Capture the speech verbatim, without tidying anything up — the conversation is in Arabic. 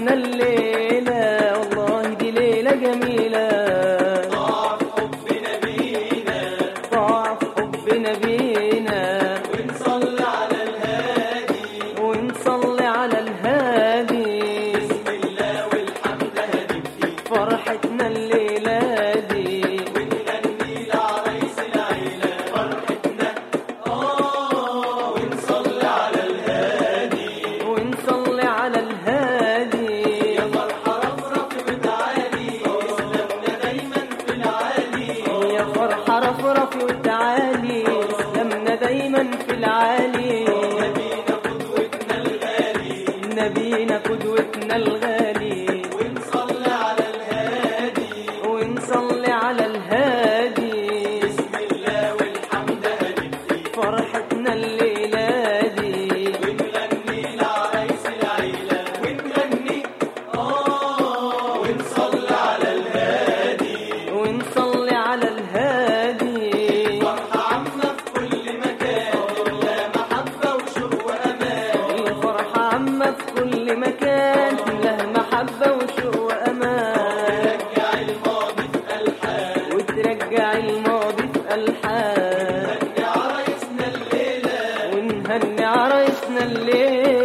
فرحتنا الليلة والله دي ليلة جميلة. ضاع في حب نبينا ضاع في حب نبينا ونصلي على الهادي ونصلي على الهادي. بسم الله والحمد هنبكي فرحتنا الليلة دي ونغني لعريس العيلة فرحتنا آه ونصلي على الهادي ونصلي على الهادي. يا فرحة رفرف وتعالي إسلامنا دايما في العالي. يا فرحة رفرفي وتعالي اسلامنا دايما في العالي. نبينا قدوتنا الغالي نبينا قدوتنا الغالي ونصلي على الهادي ونصلي على الهادي. بسم الله والحمد هنبكي فرحتنا الليلة دي ونغني لعريس العيلة ونغني آه ونصلي على الهادي. ونصلي على الهادي. فرحة عامة في كل مكان لا محبة وشوق وأمان. الفرحة عامة في كل مكان له محبة وشوق وأمان. رجع الماضي في ألحان وترجع الماضي في ألحان نهني عرايسنا الليلة ونهني عرايسنا الليلة.